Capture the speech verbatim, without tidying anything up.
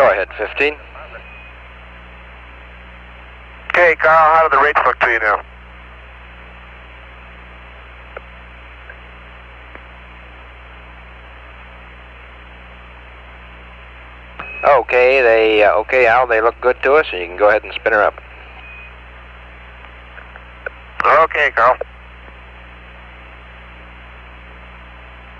Go ahead, fifteen. Okay, Carl, how do the rates look to you now? Okay, they uh, okay, Al. They look good to us, and you can go ahead and spin her up. Okay, Carl.